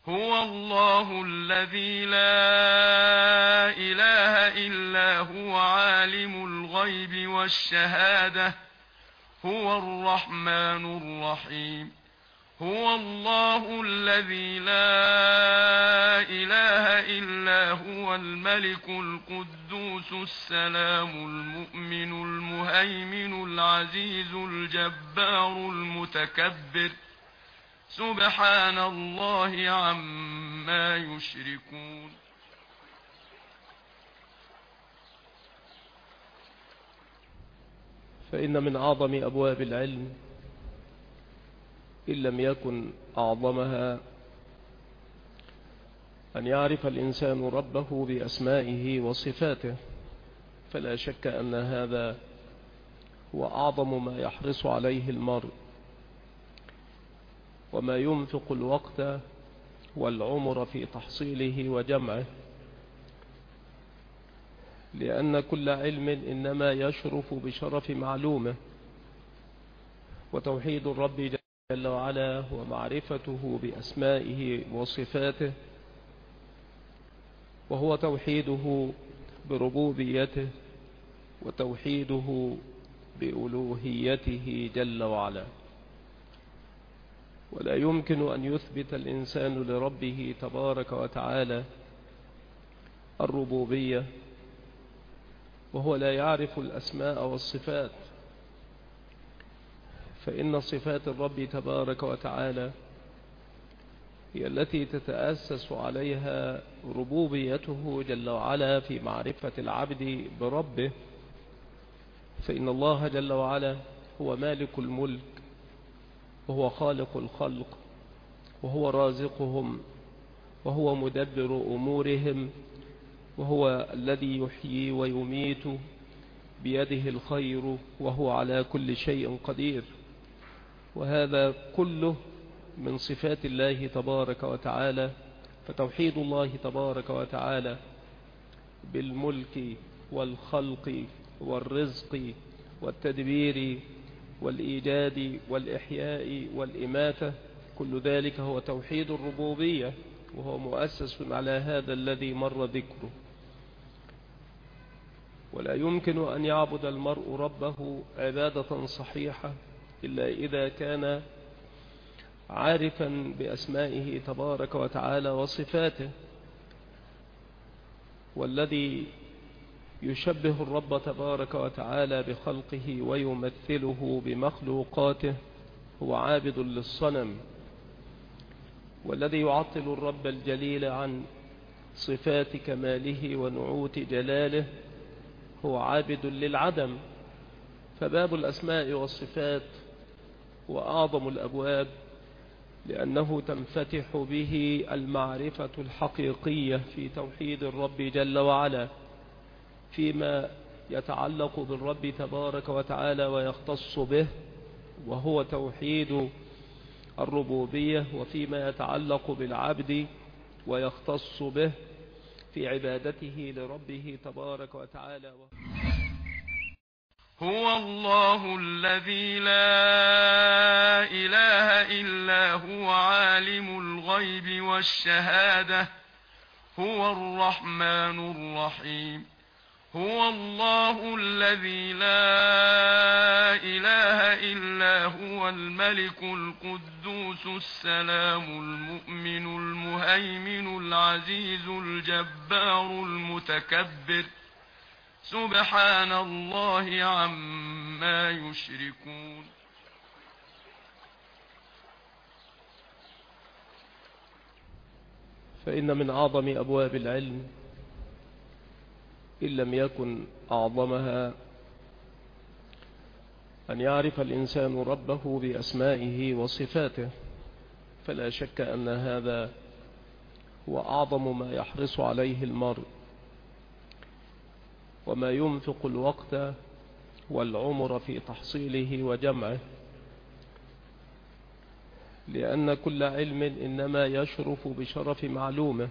هو الله الذي لا إله إلا هو عالم الغيب والشهادة هو الرحمن الرحيم. هو الله الذي لا إله إلا هو الملك القدوس السلام المؤمن المهيمن العزيز الجبار المتكبر سبحان الله عما يشركون. فإن من أعظم أبواب العلم إن لم يكن أعظمها أن يعرف الإنسان ربه بأسمائه وصفاته، فلا شك أن هذا هو أعظم ما يحرص عليه المرء، وما ينفق الوقت والعمر في تحصيله وجمعه، لأن كل علم إنما يشرف بشرف معلومه، وتوحيد الرب جل وعلا ومعرفته بأسمائه وصفاته، وهو توحيده بربوبيته وتوحيده بألوهيته جل وعلا. ولا يمكن أن يثبت الإنسان لربه تبارك وتعالى الربوبية وهو لا يعرف الأسماء والصفات، فإن صفات الرب تبارك وتعالى هي التي تتأسس عليها ربوبيته جل وعلا في معرفة العبد بربه، فإن الله جل وعلا هو مالك الملك، وهو خالق الخلق، وهو رازقهم، وهو مدبر أمورهم، وهو الذي يحيي ويميت بيده الخير، وهو على كل شيء قدير. وهذا كله من صفات الله تبارك وتعالى. فتوحيد الله تبارك وتعالى بالملك والخلق والرزق والتدبير والإيجاد والإحياء والإماتة، كل ذلك هو توحيد الربوبية، وهو مؤسس على هذا الذي مر ذكره. ولا يمكن أن يعبد المرء ربه عبادة صحيحة إلا إذا كان عارفا بأسمائه تبارك وتعالى وصفاته. والذي يشبه الرب تبارك وتعالى بخلقه ويمثله بمخلوقاته هو عابد للصنم، والذي يعطل الرب الجليل عن صفات كماله ونعوت جلاله هو عابد للعدم. فباب الأسماء والصفات هو أعظم الأبواب، لأنه تنفتح به المعرفة الحقيقية في توحيد الرب جل وعلا فيما يتعلق بالرب تبارك وتعالى ويختص به، وهو توحيد الربوبية، وفيما يتعلق بالعبد ويختص به في عبادته لربه تبارك وتعالى. هو الله الذي لا إله إلا هو عالم الغيب والشهادة هو الرحمن الرحيم. هو الله الذي لا إله إلا هو الملك القدوس السلام المؤمن المهيمن العزيز الجبار المتكبر سبحان الله عما يشركون. فإن من أعظم أبواب العلم إن لم يكن أعظمها أن يعرف الإنسان ربه بأسمائه وصفاته، فلا شك أن هذا هو أعظم ما يحرص عليه المرء، وما ينفق الوقت والعمر في تحصيله وجمعه، لأن كل علم إنما يشرف بشرف معلومه،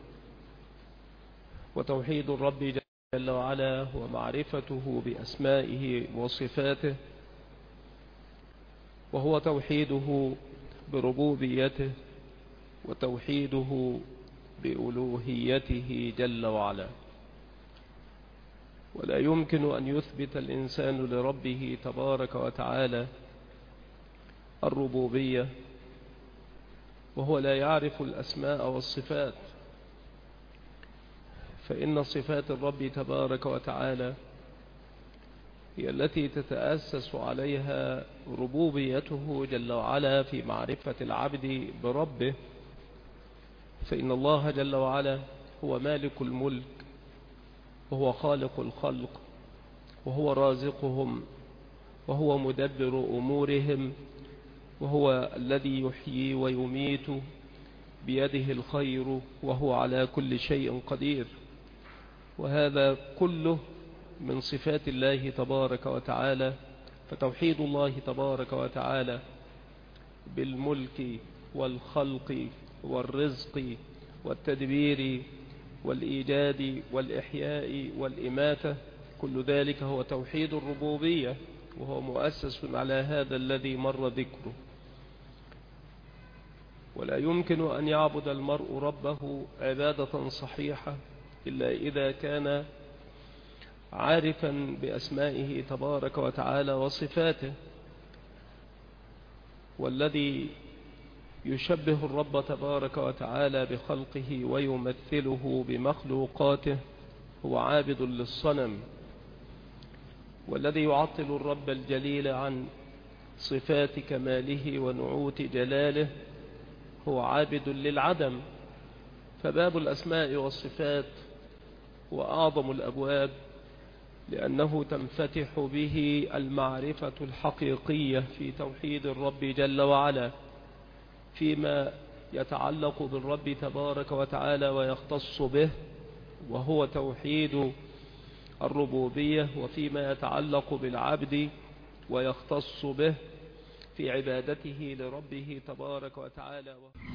وتوحيد الرب جل وعلا ومعرفته بأسمائه وصفاته، وهو توحيده بربوبيته وتوحيده بألوهيته جل وعلا. ولا يمكن أن يثبت الإنسان لربه تبارك وتعالى الربوبية وهو لا يعرف الأسماء والصفات، فإن صفات الرب تبارك وتعالى هي التي تتأسس عليها ربوبيته جل وعلا في معرفة العبد بربه. فإن الله جل وعلا هو مالك الملك، وهو خالق الخلق، وهو رازقهم، وهو مدبر أمورهم، وهو الذي يحيي ويميت بيده الخير، وهو على كل شيء قدير. وهذا كله من صفات الله تبارك وتعالى. فتوحيد الله تبارك وتعالى بالملك والخلق والرزق والتدبير والإيجاد والإحياء والإماتة، كل ذلك هو توحيد الربوبية، وهو مؤسس على هذا الذي مر ذكره. ولا يمكن أن يعبد المرء ربه عبادة صحيحة إلا إذا كان عارفا بأسمائه تبارك وتعالى وصفاته. والذي يشبه الرب تبارك وتعالى بخلقه ويمثله بمخلوقاته هو عابد للصنم. والذي يعطل الرب الجليل عن صفات كماله ونعوت جلاله هو عابد للعدم. فباب الأسماء والصفات هو أعظم الأبواب، لأنه تنفتح به المعرفة الحقيقية في توحيد الرب جل وعلا فيما يتعلق بالرب تبارك وتعالى ويختص به، وهو توحيد الربوبية، وفيما يتعلق بالعبد ويختص به في عبادته لربه تبارك وتعالى.